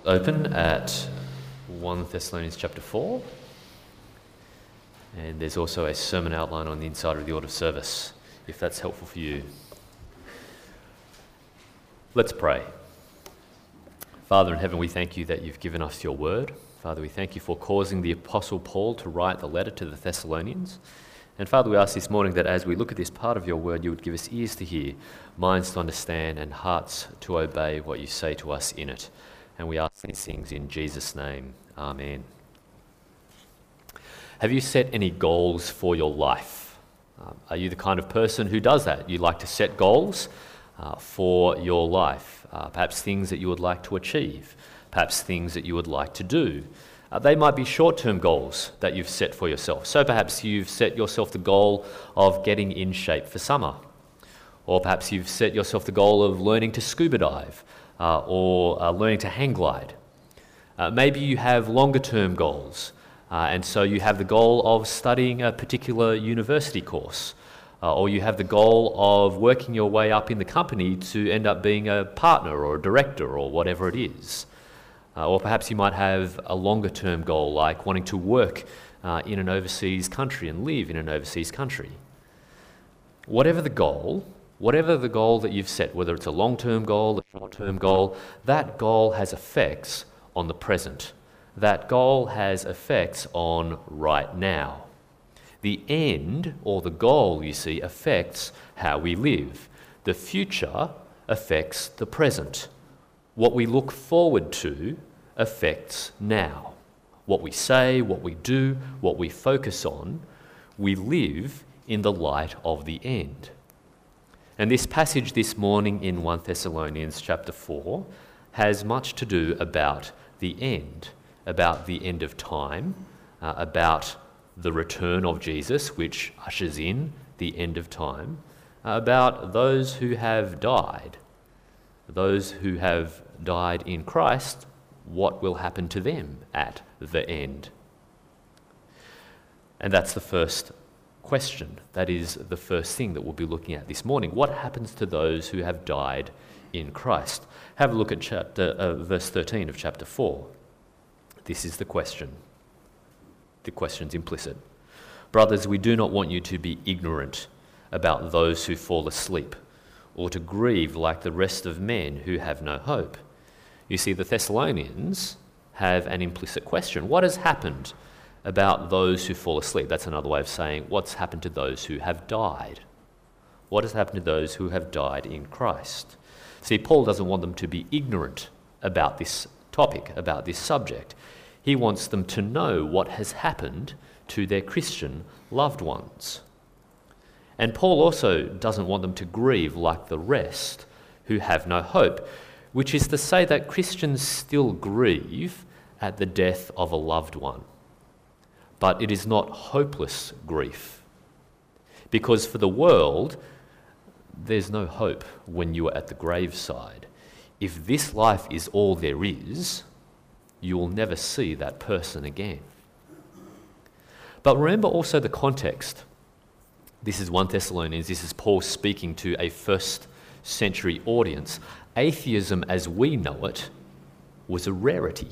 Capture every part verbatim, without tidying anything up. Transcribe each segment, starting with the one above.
open at First Thessalonians chapter four, and there's also a sermon outline on the inside of the order of service, if that's helpful for you. Let's pray. Father in heaven, we thank you that you've given us your word. Father, we thank you for causing the Apostle Paul to write the letter to the Thessalonians. And Father, we ask this morning that as we look at this part of your word, you would give us ears to hear, minds to understand, and hearts to obey what you say to us in it. And we ask these things in Jesus' name. Amen. Have you set any goals for your life? Um, are you the kind of person who does that? You like to set goals uh, for your life, uh, perhaps things that you would like to achieve, perhaps things that you would like to do. Uh, they might be short-term goals that you've set for yourself. So perhaps you've set yourself the goal of getting in shape for summer. Or perhaps you've set yourself the goal of learning to scuba dive uh, or uh, learning to hang glide. Uh, maybe you have longer-term goals, uh, and so you have the goal of studying a particular university course. Uh, or you have the goal of working your way up in the company to end up being a partner or a director or whatever it is. Uh, or perhaps you might have a longer-term goal, like wanting to work uh, in an overseas country and live in an overseas country. Whatever the goal, whatever the goal that you've set, whether it's a long-term goal, a short-term goal, that goal has effects on the present. That goal has effects on right now. The end, or the goal, you see, affects how we live. The future affects the present. What we look forward to affects now. What we say, what we do, what we focus on, we live in the light of the end. And this passage this morning in First Thessalonians chapter four has much to do about the end, about the end of time, uh, about the return of Jesus, which ushers in the end of time, uh, about those who have died, those who have died in Christ, what will happen to them at the end? And that's the first question. That is the first thing that we'll be looking at this morning. What happens to those who have died in Christ? Have a look at chapter, uh, verse thirteen of chapter four. This is the question. The question's implicit. Brothers, we do not want you to be ignorant about those who fall asleep, or to grieve like the rest of men who have no hope. You see, the Thessalonians have an implicit question. What has happened about those who fall asleep? That's another way of saying, what's happened to those who have died? What has happened to those who have died in Christ? See, Paul doesn't want them to be ignorant about this topic, about this subject. He wants them to know what has happened to their Christian loved ones. And Paul also doesn't want them to grieve like the rest who have no hope, which is to say that Christians still grieve at the death of a loved one. But it is not hopeless grief. Because for the world, there's no hope when you are at the graveside. If this life is all there is, you will never see that person again. But remember also the context. This is First Thessalonians, this is Paul speaking to a first century audience. Atheism as we know it was a rarity.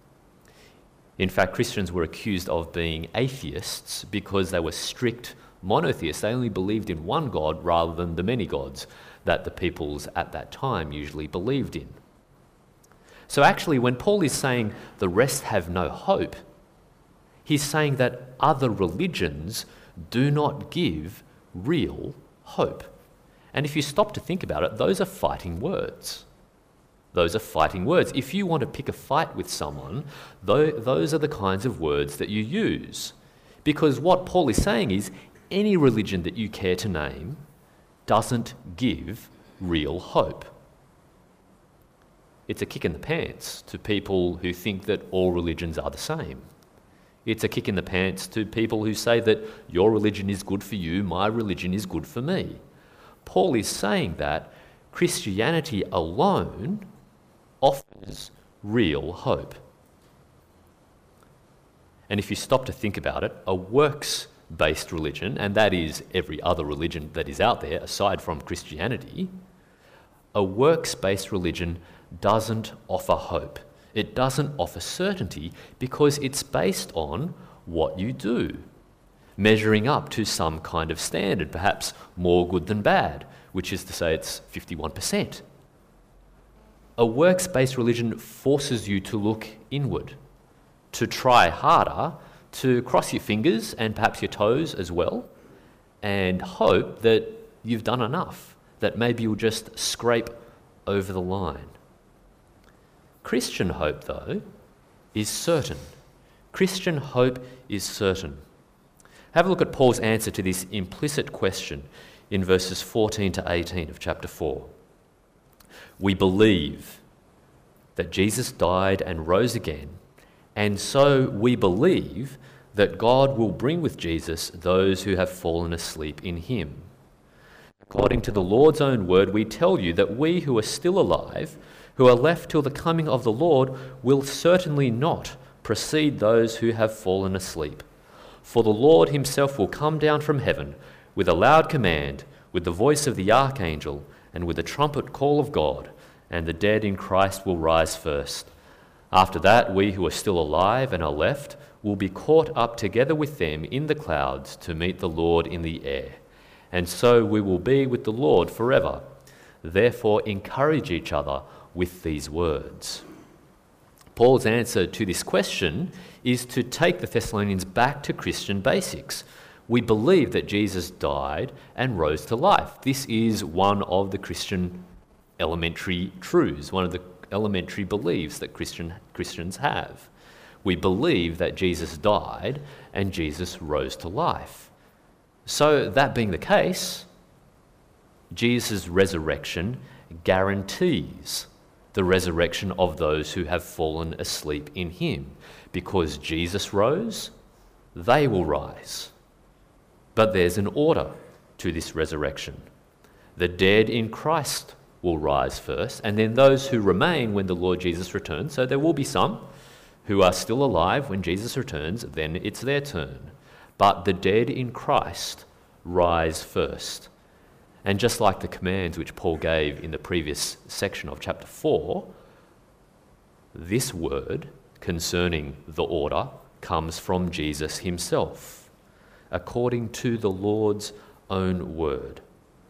In fact, Christians were accused of being atheists because they were strict monotheists. They only believed in one God rather than the many gods that the peoples at that time usually believed in. So actually, when Paul is saying the rest have no hope, he's saying that other religions do not give real hope. And if you stop to think about it, those are fighting words. Those are fighting words. If you want to pick a fight with someone, those are the kinds of words that you use. Because what Paul is saying is, any religion that you care to name doesn't give real hope. It's a kick in the pants to people who think that all religions are the same. It's a kick in the pants to people who say that your religion is good for you, my religion is good for me. Paul is saying that Christianity alone offers real hope. And if you stop to think about it, a works-based religion, and that is every other religion that is out there aside from Christianity, a works-based religion doesn't offer hope It doesn't offer certainty because it's based on what you do, measuring up to some kind of standard, perhaps more good than bad, which is to say it's fifty-one percent. A works-based religion forces you to look inward, to try harder, to cross your fingers and perhaps your toes as well, and hope that you've done enough, that maybe you'll just scrape over the line. Christian hope, though, is certain. Christian hope is certain. Have a look at Paul's answer to this implicit question in verses fourteen to eighteen of chapter four. We believe that Jesus died and rose again, and so we believe that God will bring with Jesus those who have fallen asleep in him. According to the Lord's own word, we tell you that we who are still alive, who are left till the coming of the Lord, will certainly not precede those who have fallen asleep. For the Lord himself will come down from heaven with a loud command, with the voice of the archangel, and with the trumpet call of God, and the dead in Christ will rise first. After that, we who are still alive and are left will be caught up together with them in the clouds to meet the Lord in the air. And so we will be with the Lord forever. Therefore, encourage each other with these words. Paul's answer to this question is to take the Thessalonians back to Christian basics. We believe that Jesus died and rose to life. This is one of the Christian elementary truths, one of the elementary beliefs that Christian Christians have. We believe that Jesus died and Jesus rose to life. So that being the case, Jesus' resurrection guarantees the resurrection of those who have fallen asleep in him. Because Jesus rose, they will rise. But there's an order to this resurrection. The dead in Christ will rise first, and then those who remain when the Lord Jesus returns. So there will be some who are still alive when Jesus returns, then it's their turn. But the dead in Christ rise first. And just like the commands which Paul gave in the previous section of chapter four, this word concerning the order comes from Jesus himself, according to the Lord's own word.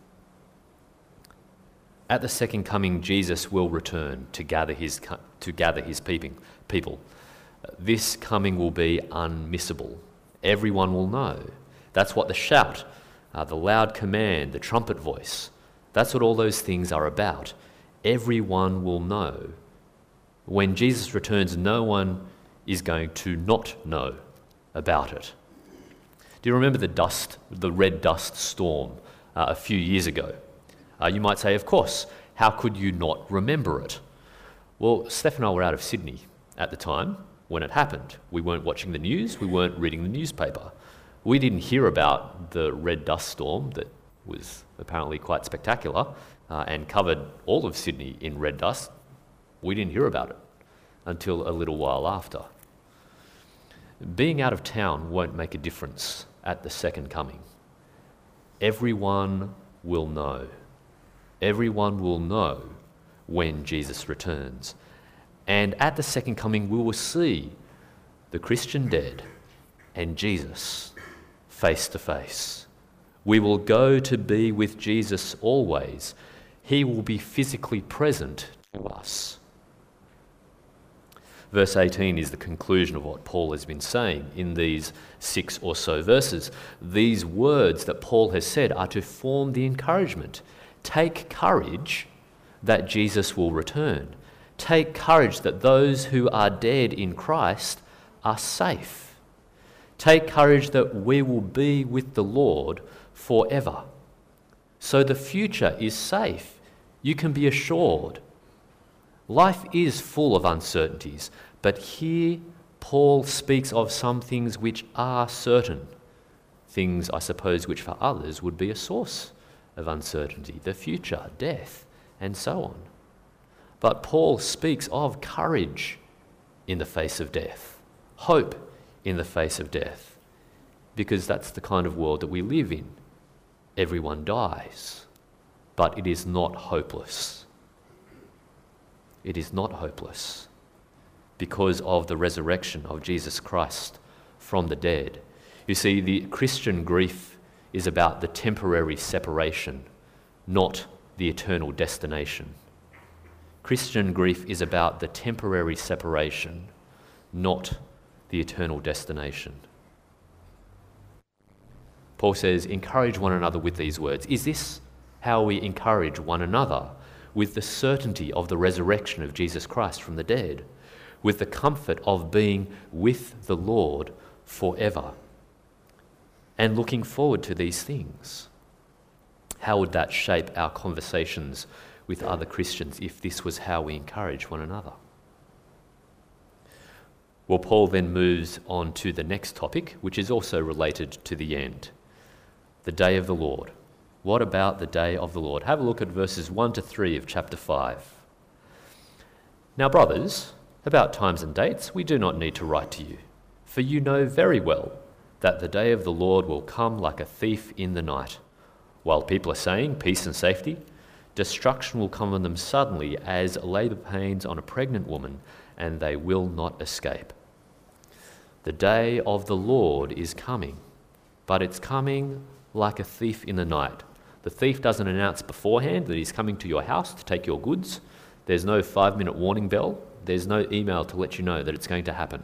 At the second coming, Jesus will return to gather his to gather his people. This coming will be unmissable. Everyone will know. That's what the shout, uh, the loud command, the trumpet voice, that's what all those things are about. Everyone will know. When Jesus returns, no one is going to not know about it. Do you remember the dust, the red dust storm uh, a few years ago? Uh, you might say, of course, how could you not remember it? Well, Steph and I were out of Sydney at the time when it happened. We weren't watching the news, we weren't reading the newspaper. We didn't hear about the red dust storm that was apparently quite spectacular uh, and covered all of Sydney in red dust. We didn't hear about it until a little while after. Being out of town won't make a difference at the second coming. Everyone will know. Everyone will know when Jesus returns. And at the second coming, we will see the Christian dead and Jesus face to face. We will go to be with Jesus always. He will be physically present to us. Verse eighteen is the conclusion of what Paul has been saying in these six or so verses. These words that Paul has said are to form the encouragement. Take courage that Jesus will return. Take courage that those who are dead in Christ are safe. Take courage that we will be with the Lord forever. So the future is safe. You can be assured. Life is full of uncertainties, but here Paul speaks of some things which are certain. Things, I suppose, which for others would be a source of uncertainty, the future, death, and so on. But Paul speaks of courage in the face of death, hope in the face of death, because that's the kind of world that we live in. Everyone dies, but it is not hopeless. It is not hopeless. because of the resurrection of Jesus Christ from the dead. You see, the Christian grief is about the temporary separation, not the eternal destination. Christian grief is about the temporary separation, not the eternal destination. Paul says, encourage one another with these words. Is this how we encourage one another? With the certainty of the resurrection of Jesus Christ from the dead, with the comfort of being with the Lord forever, and looking forward to these things. How would that shape our conversations with other Christians if this was how we encourage one another? Well, Paul then moves on to the next topic, which is also related to the end. The day of the Lord. What about the day of the Lord? Have a look at verses one to three of chapter five. Now, brothers, about times and dates we do not need to write to you, for you know very well that the day of the Lord will come like a thief in the night. While people are saying peace and safety, destruction will come on them suddenly as labour pains on a pregnant woman, and they will not escape. The day of the Lord is coming, but it's coming like a thief in the night. The thief doesn't announce beforehand that he's coming to your house to take your goods. There's no five-minute warning bell. There's no email to let you know that it's going to happen.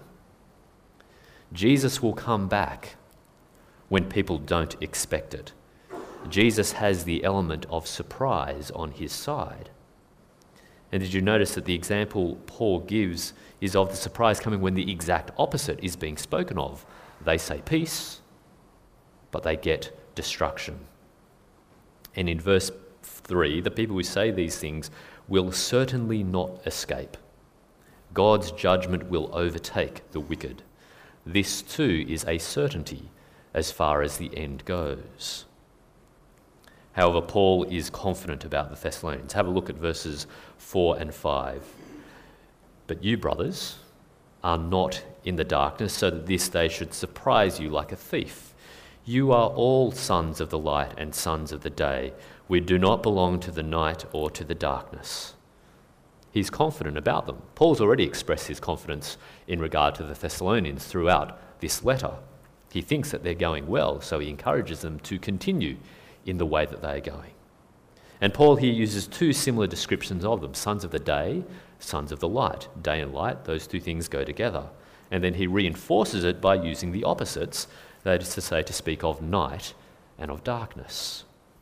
Jesus will come back when people don't expect it. Jesus has the element of surprise on his side. And did you notice that the example Paul gives is of the surprise coming when the exact opposite is being spoken of? They say peace, but they get destruction. And in verse three, the people who say these things will certainly not escape. God's judgment will overtake the wicked. This too is a certainty as far as the end goes. However, Paul is confident about the Thessalonians. Have a look at verses four and five. But you, brothers, are not in the darkness, so that this day should surprise you like a thief. You are all sons of the light and sons of the day. We do not belong to the night or to the darkness. He's confident about them. Paul's already expressed his confidence in regard to the Thessalonians throughout this letter. He thinks that they're going well, so he encourages them to continue in the way that they are going. And Paul here uses two similar descriptions of them, sons of the day, sons of the light. Day and light, those two things go together. And then he reinforces it by using the opposites, that is to say, to speak of night and of darkness.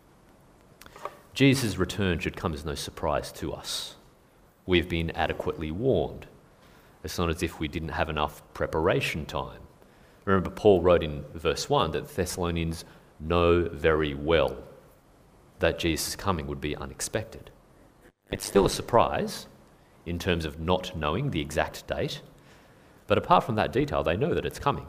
Jesus' return should come as no surprise to us. We've been adequately warned. It's not as if we didn't have enough preparation time. Remember, Paul wrote in verse one that the Thessalonians know very well that Jesus' coming would be unexpected. It's still a surprise in terms of not knowing the exact date, but apart from that detail, they know that it's coming.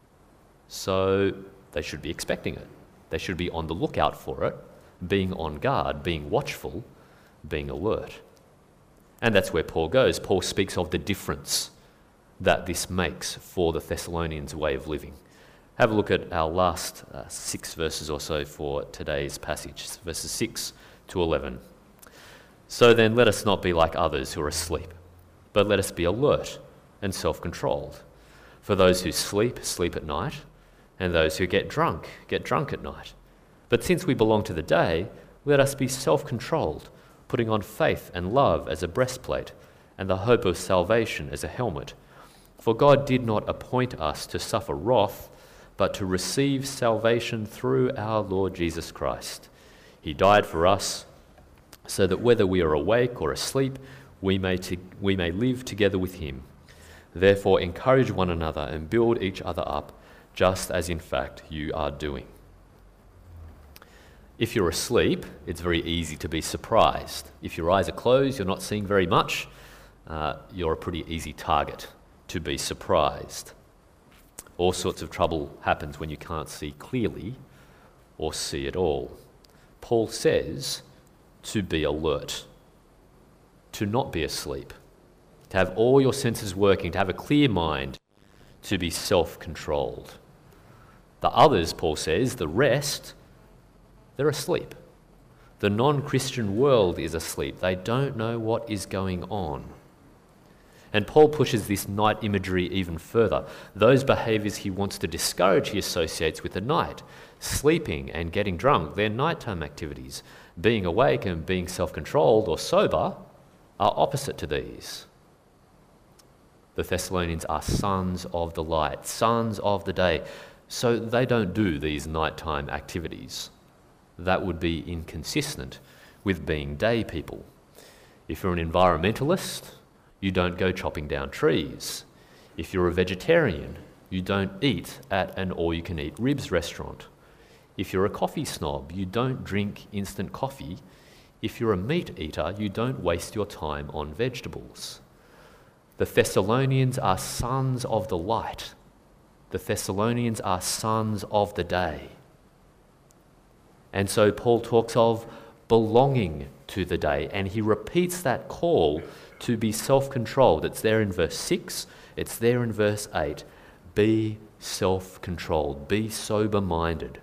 So they should be expecting it. They should be on the lookout for it, being on guard, being watchful, being alert. And that's where Paul goes. Paul speaks of the difference that this makes for the Thessalonians' way of living. Have a look at our last uh, six verses or so for today's passage, verses six to eleven. So then let us not be like others who are asleep, but let us be alert and self-controlled. For those who sleep, sleep at night, and those who get drunk, get drunk at night. But since we belong to the day, let us be self-controlled, putting on faith and love as a breastplate, and the hope of salvation as a helmet. For God did not appoint us to suffer wrath, but to receive salvation through our Lord Jesus Christ. He died for us, so that whether we are awake or asleep, we may, to, we may live together with him. Therefore encourage one another and build each other up, just as in fact you are doing. If you're asleep, it's very easy to be surprised. If your eyes are closed, you're not seeing very much, uh, you're a pretty easy target to be surprised. All sorts of trouble happens when you can't see clearly or see at all. Paul says to be alert, to not be asleep, to have all your senses working, to have a clear mind, to be self-controlled. The others, Paul says, the rest, they're asleep. The non-Christian world is asleep. They don't know what is going on. And Paul pushes this night imagery even further. Those behaviours he wants to discourage he associates with the night. Sleeping and getting drunk, they're nighttime activities. Being awake and being self-controlled or sober are opposite to these. The Thessalonians are sons of the light, sons of the day, so they don't do these nighttime activities. That would be inconsistent with being day people. If you're an environmentalist, you don't go chopping down trees. If you're a vegetarian, you don't eat at an all-you-can-eat ribs restaurant. If you're a coffee snob, you don't drink instant coffee. If you're a meat eater, you don't waste your time on vegetables. The Thessalonians are sons of the light. The Thessalonians are sons of the day. And so Paul talks of belonging to the day, and he repeats that call to be self-controlled. It's there in verse six, it's there in verse eight. Be self-controlled, be sober-minded.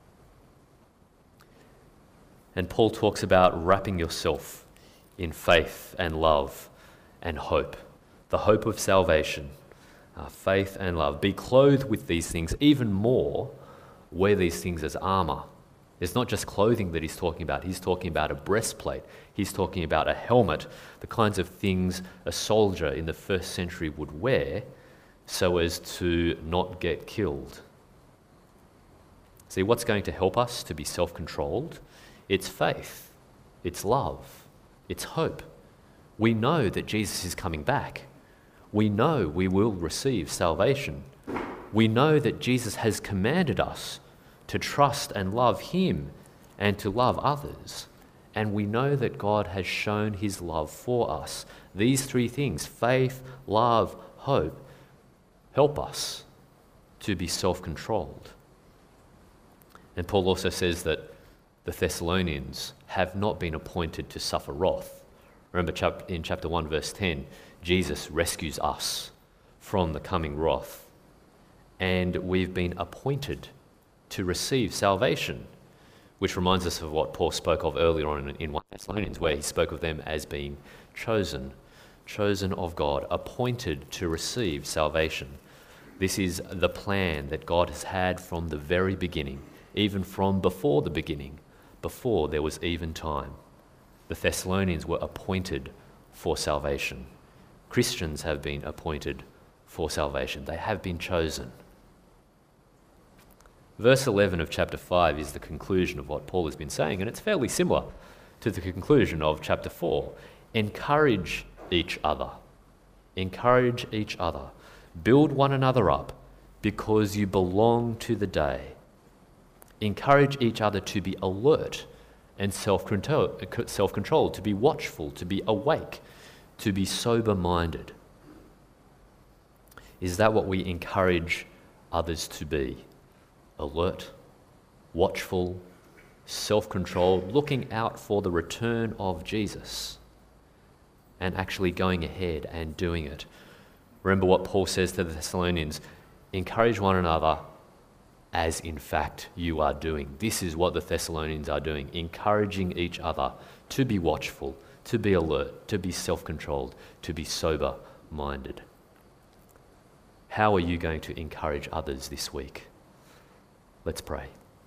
And Paul talks about wrapping yourself in faith and love and hope, the hope of salvation, uh, faith and love. Be clothed with these things, even more, wear these things as armour. It's not just clothing that he's talking about. He's talking about a breastplate. He's talking about a helmet, the kinds of things a soldier in the first century would wear so as to not get killed. See, what's going to help us to be self-controlled? It's faith, it's love, it's hope. We know that Jesus is coming back. We know we will receive salvation. We know that Jesus has commanded us to trust and love him and to love others. And we know that God has shown his love for us. These three things, faith, love, hope, help us to be self-controlled. And Paul also says that the Thessalonians have not been appointed to suffer wrath. Remember in chapter one, verse ten, Jesus rescues us from the coming wrath. And we've been appointed to receive salvation, which reminds us of what Paul spoke of earlier on in First Thessalonians, where he spoke of them as being chosen, chosen of God, appointed to receive salvation. This is the plan that God has had from the very beginning, even from before the beginning, before there was even time. The Thessalonians were appointed for salvation. Christians have been appointed for salvation. They have been chosen. Verse eleven of chapter five is the conclusion of what Paul has been saying, and it's fairly similar to the conclusion of chapter four. Encourage each other. Encourage each other. Build one another up because you belong to the day. Encourage each other to be alert and self-controlled, to be watchful, to be awake, to be sober-minded. Is that what we encourage others to be? Alert, watchful, self-controlled, looking out for the return of Jesus and actually going ahead and doing it. Remember what Paul says to the Thessalonians, encourage one another as in fact you are doing. This is what the Thessalonians are doing, encouraging each other to be watchful, to be alert, to be self-controlled, to be sober-minded. How are you going to encourage others this week? Let's pray.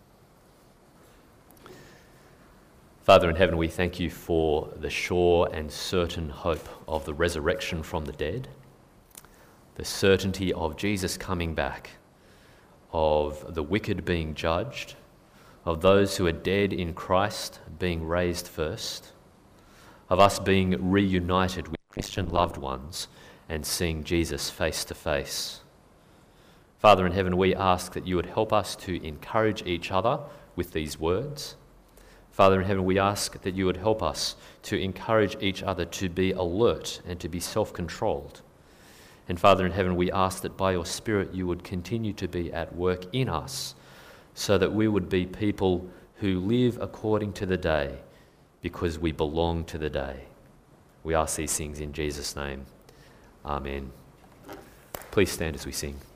Father in heaven, we thank you for the sure and certain hope of the resurrection from the dead, the certainty of Jesus coming back, of the wicked being judged, of those who are dead in Christ being raised first, of us being reunited with Christian loved ones and seeing Jesus face to face. Father in heaven, we ask that you would help us to encourage each other with these words. Father in heaven, we ask that you would help us to encourage each other to be alert and to be self-controlled. And Father in heaven, we ask that by your Spirit you would continue to be at work in us so that we would be people who live according to the day because we belong to the day. We ask these things in Jesus' name. Amen. Please stand as we sing.